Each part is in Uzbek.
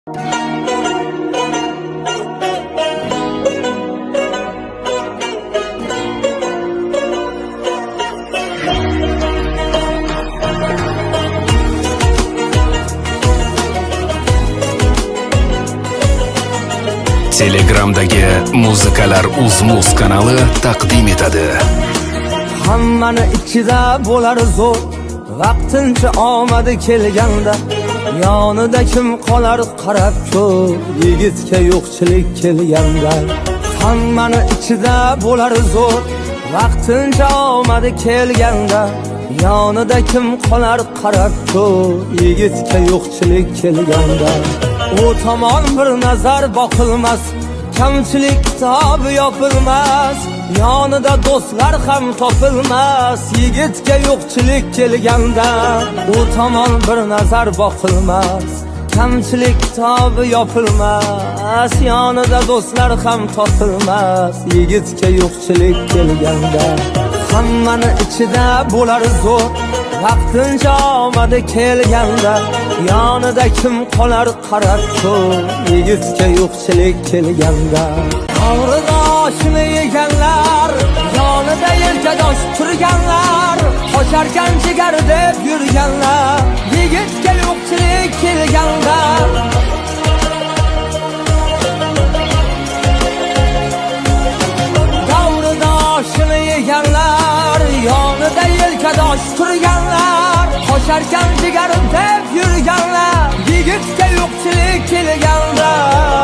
Telegramdagi Muzikalar Uz-Muz kanali taqdim etadi. Hammani ichida bo'lar zo'r, vaqtincha omadi kelganda, yonida kim qolar qarab ko'r, yigitga yo'qchilik kelganda. Hammani ichida bo'lar zo'r, vaqtincha omadi kelganda, yonida kim qolar qarab ko'r, yigitga yo'qchilik kelganda. O tomon bir nazar boqilmas, kamchilik kitobi yopilmas, yonida do'stlar ham topilmas, yigitga yo'qchilik kelganda. O tomon bir nazar boqilmas, kamchilik kitobi yopilmas, yonida do'stlar ham topilmas, yigitga yo'qchilik kelganda. Hammani ichida bo'lar zo'r, vaqtincha omadi kelganda, yonida kim qolar qarab ko'r, yigitga yo'qchilik kelganda. Og'rida oshini yeganlar, yonida yelkadosh turganlar, qocharkan jigar deb yurganlar, yigitga yo'qchilik kelganda. Og'rida oshini yeganlar, yonida yelkadosh turganlar, qocharkan jigar deb yurganlar, yigitga yo'qchilik kelganda.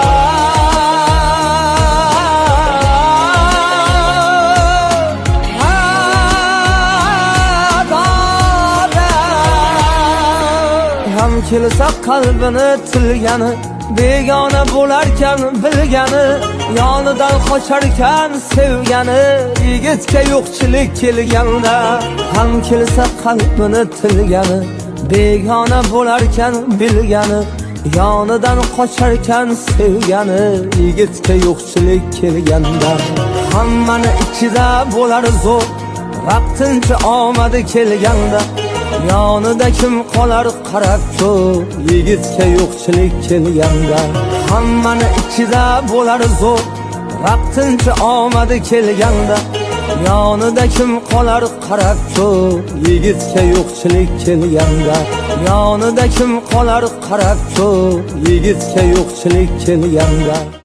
Ham kelsa qalbini tilgani, begona bo'larkan bilgani, yonidan qocharkan sevgani, yigitga yo'qchilik kelganda. Ham kelsa qalbini tilgani, begona bo'larkan bilgani, yonidan qocharkan sevgani, yigitga yo'qchilik kelganda. Hammani ichida bo'lar zo'r, vaqtincha omadi kelganda, yonida kim qolar qarab ko'r, yigitga yo'qchilik kelganda. Hammani ichida bo'lar zo'r, vaqtincha omadi kelganda, yonida kim qolar qarab ko'r, yigitga yo'qchilik kelganda. Yonida kim qolar qarab ko'r, yigitga yo'qchilik kelganda.